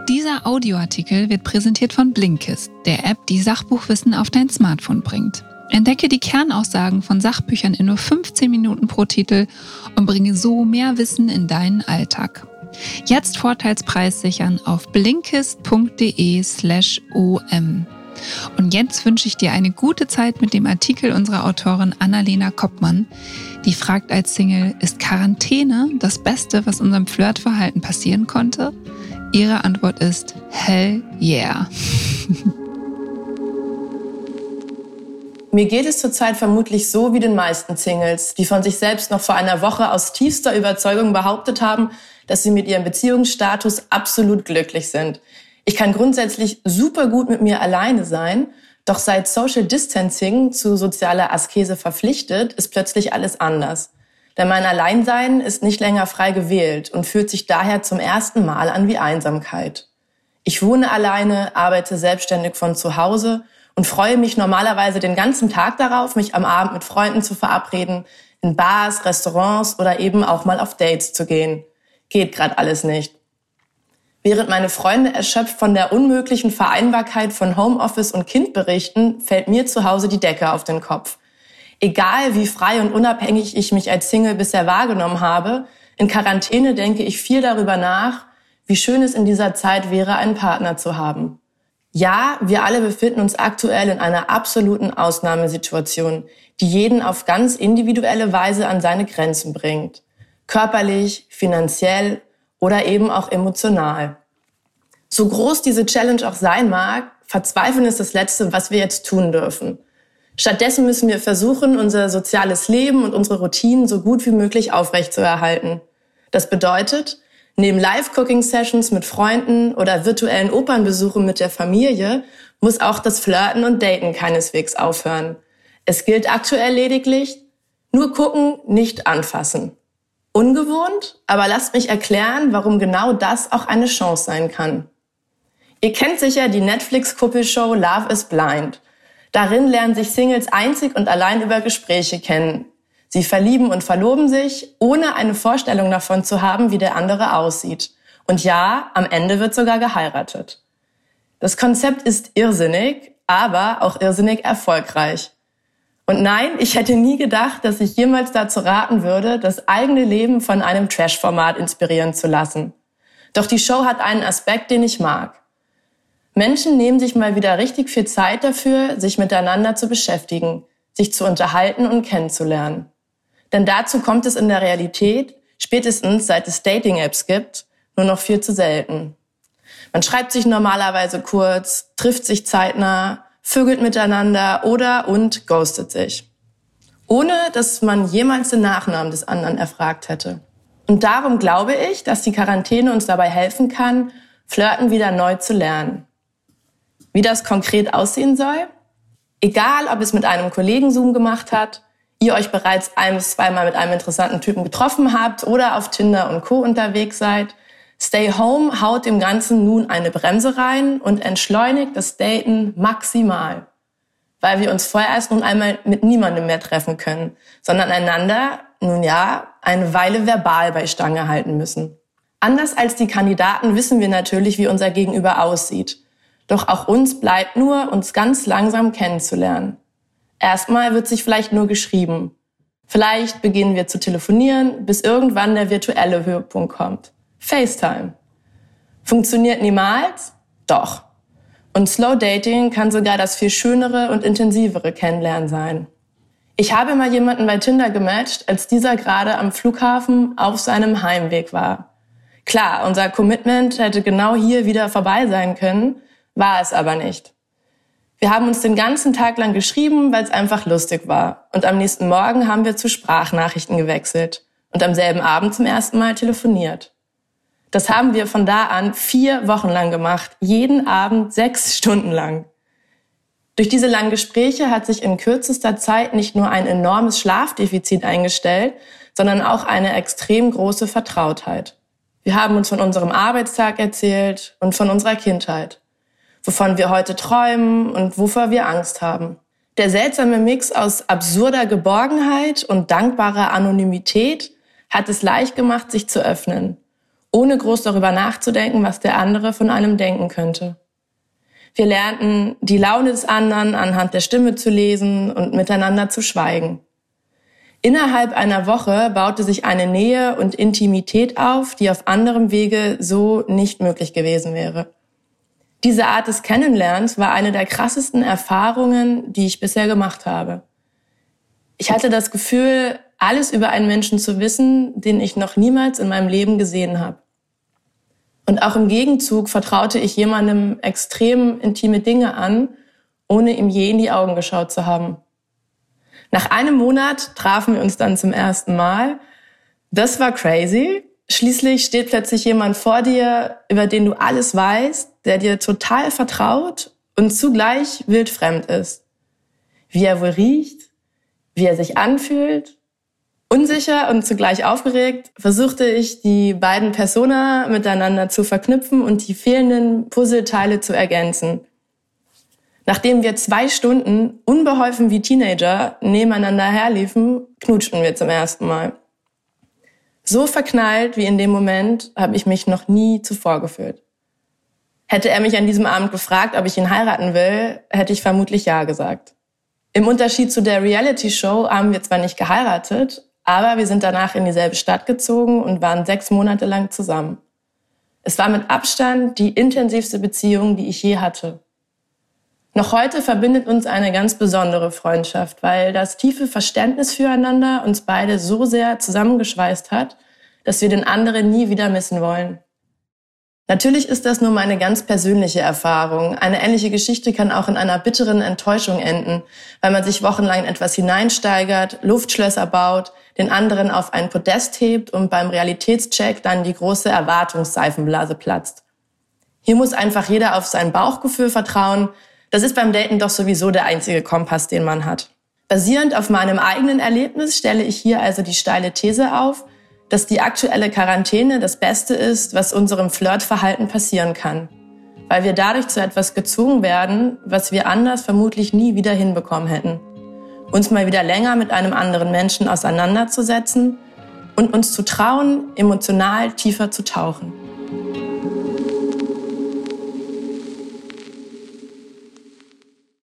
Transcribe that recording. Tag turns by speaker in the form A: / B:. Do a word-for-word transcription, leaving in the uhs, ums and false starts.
A: Dieser Audioartikel wird präsentiert von Blinkist, der App, die Sachbuchwissen auf dein Smartphone bringt. Entdecke die Kernaussagen von Sachbüchern in nur fünfzehn Minuten pro Titel und bringe so mehr Wissen in deinen Alltag. Jetzt Vorteilspreis sichern auf blinkist.de slash om. Und jetzt wünsche ich dir eine gute Zeit mit dem Artikel unserer Autorin Annalena Koppmann, die fragt als Single, ist Quarantäne das Beste, was unserem Flirtverhalten passieren konnte? Ihre Antwort ist hell yeah.
B: Mir geht es zurzeit vermutlich so wie den meisten Singles, die von sich selbst noch vor einer Woche aus tiefster Überzeugung behauptet haben, dass sie mit ihrem Beziehungsstatus absolut glücklich sind. Ich kann grundsätzlich super gut mit mir alleine sein, doch seit Social Distancing zu sozialer Askese verpflichtet, ist plötzlich alles anders. Denn mein Alleinsein ist nicht länger frei gewählt und fühlt sich daher zum ersten Mal an wie Einsamkeit. Ich wohne alleine, arbeite selbstständig von zu Hause und freue mich normalerweise den ganzen Tag darauf, mich am Abend mit Freunden zu verabreden, in Bars, Restaurants oder eben auch mal auf Dates zu gehen. Geht gerade alles nicht. Während meine Freunde erschöpft von der unmöglichen Vereinbarkeit von Homeoffice und Kind berichten, fällt mir zu Hause die Decke auf den Kopf. Egal wie frei und unabhängig ich mich als Single bisher wahrgenommen habe, in Quarantäne denke ich viel darüber nach, wie schön es in dieser Zeit wäre, einen Partner zu haben. Ja, wir alle befinden uns aktuell in einer absoluten Ausnahmesituation, die jeden auf ganz individuelle Weise an seine Grenzen bringt. Körperlich, finanziell oder eben auch emotional. So groß diese Challenge auch sein mag, verzweifeln ist das Letzte, was wir jetzt tun dürfen. Stattdessen müssen wir versuchen, unser soziales Leben und unsere Routinen so gut wie möglich aufrechtzuerhalten. Das bedeutet, neben Live-Cooking-Sessions mit Freunden oder virtuellen Opernbesuchen mit der Familie muss auch das Flirten und Daten keineswegs aufhören. Es gilt aktuell lediglich, nur gucken, nicht anfassen. Ungewohnt, aber lasst mich erklären, warum genau das auch eine Chance sein kann. Ihr kennt sicher die Netflix-Kuppelshow Love is Blind. Darin lernen sich Singles einzig und allein über Gespräche kennen. Sie verlieben und verloben sich, ohne eine Vorstellung davon zu haben, wie der andere aussieht. Und ja, am Ende wird sogar geheiratet. Das Konzept ist irrsinnig, aber auch irrsinnig erfolgreich. Und nein, ich hätte nie gedacht, dass ich jemals dazu raten würde, das eigene Leben von einem Trash-Format inspirieren zu lassen. Doch die Show hat einen Aspekt, den ich mag. Menschen nehmen sich mal wieder richtig viel Zeit dafür, sich miteinander zu beschäftigen, sich zu unterhalten und kennenzulernen. Denn dazu kommt es in der Realität, spätestens seit es Dating-Apps gibt, nur noch viel zu selten. Man schreibt sich normalerweise kurz, trifft sich zeitnah, vögelt miteinander oder und ghostet sich. Ohne, dass man jemals den Nachnamen des anderen erfragt hätte. Und darum glaube ich, dass die Quarantäne uns dabei helfen kann, Flirten wieder neu zu lernen. Wie das konkret aussehen soll? Egal, ob es mit einem Kollegen Zoom gemacht hat, ihr euch bereits ein- bis zweimal mit einem interessanten Typen getroffen habt oder auf Tinder und Co. unterwegs seid, Stay Home haut dem Ganzen nun eine Bremse rein und entschleunigt das Daten maximal. Weil wir uns vorerst nun einmal mit niemandem mehr treffen können, sondern einander, nun ja, eine Weile verbal bei Stange halten müssen. Anders als die Kandidaten wissen wir natürlich, wie unser Gegenüber aussieht. Doch auch uns bleibt nur, uns ganz langsam kennenzulernen. Erstmal wird sich vielleicht nur geschrieben. Vielleicht beginnen wir zu telefonieren, bis irgendwann der virtuelle Höhepunkt kommt. FaceTime. Funktioniert niemals? Doch. Und Slow Dating kann sogar das viel schönere und intensivere Kennenlernen sein. Ich habe mal jemanden bei Tinder gematcht, als dieser gerade am Flughafen auf seinem Heimweg war. Klar, unser Commitment hätte genau hier wieder vorbei sein können, war es aber nicht. Wir haben uns den ganzen Tag lang geschrieben, weil es einfach lustig war. Und am nächsten Morgen haben wir zu Sprachnachrichten gewechselt und am selben Abend zum ersten Mal telefoniert. Das haben wir von da an vier Wochen lang gemacht, jeden Abend sechs Stunden lang. Durch diese langen Gespräche hat sich in kürzester Zeit nicht nur ein enormes Schlafdefizit eingestellt, sondern auch eine extrem große Vertrautheit. Wir haben uns von unserem Arbeitstag erzählt und von unserer Kindheit, wovon wir heute träumen und wovor wir Angst haben. Der seltsame Mix aus absurder Geborgenheit und dankbarer Anonymität hat es leicht gemacht, sich zu öffnen. ohne groß darüber nachzudenken, was der andere von einem denken könnte. Wir lernten, die Laune des anderen anhand der Stimme zu lesen und miteinander zu schweigen. Innerhalb einer Woche baute sich eine Nähe und Intimität auf, die auf anderem Wege so nicht möglich gewesen wäre. Diese Art des Kennenlernens war eine der krassesten Erfahrungen, die ich bisher gemacht habe. Ich hatte das Gefühl, alles über einen Menschen zu wissen, den ich noch niemals in meinem Leben gesehen habe. Und auch im Gegenzug vertraute ich jemandem extrem intime Dinge an, ohne ihm je in die Augen geschaut zu haben. Nach einem Monat trafen wir uns dann zum ersten Mal. Das war crazy. Schließlich steht plötzlich jemand vor dir, über den du alles weißt, der dir total vertraut und zugleich wildfremd ist. Wie er wohl riecht, wie er sich anfühlt. Unsicher und zugleich aufgeregt versuchte ich, die beiden Persona miteinander zu verknüpfen und die fehlenden Puzzleteile zu ergänzen. Nachdem wir zwei Stunden unbeholfen wie Teenager nebeneinander herliefen, knutschten wir zum ersten Mal. So verknallt wie in dem Moment habe ich mich noch nie zuvor gefühlt. Hätte er mich an diesem Abend gefragt, ob ich ihn heiraten will, hätte ich vermutlich ja gesagt. Im Unterschied zu der Reality-Show haben wir zwar nicht geheiratet, aber wir sind danach in dieselbe Stadt gezogen und waren sechs Monate lang zusammen. Es war mit Abstand die intensivste Beziehung, die ich je hatte. Noch heute verbindet uns eine ganz besondere Freundschaft, weil das tiefe Verständnis füreinander uns beide so sehr zusammengeschweißt hat, dass wir den anderen nie wieder missen wollen. Natürlich ist das nur meine ganz persönliche Erfahrung. Eine ähnliche Geschichte kann auch in einer bitteren Enttäuschung enden, weil man sich wochenlang in etwas hineinsteigert, Luftschlösser baut, den anderen auf ein Podest hebt und beim Realitätscheck dann die große Erwartungsseifenblase platzt. Hier muss einfach jeder auf sein Bauchgefühl vertrauen. Das ist beim Daten doch sowieso der einzige Kompass, den man hat. Basierend auf meinem eigenen Erlebnis stelle ich hier also die steile These auf, dass die aktuelle Quarantäne das Beste ist, was unserem Flirtverhalten passieren kann. Weil wir dadurch zu etwas gezwungen werden, was wir anders vermutlich nie wieder hinbekommen hätten. Uns mal wieder länger mit einem anderen Menschen auseinanderzusetzen und uns zu trauen, emotional tiefer zu tauchen.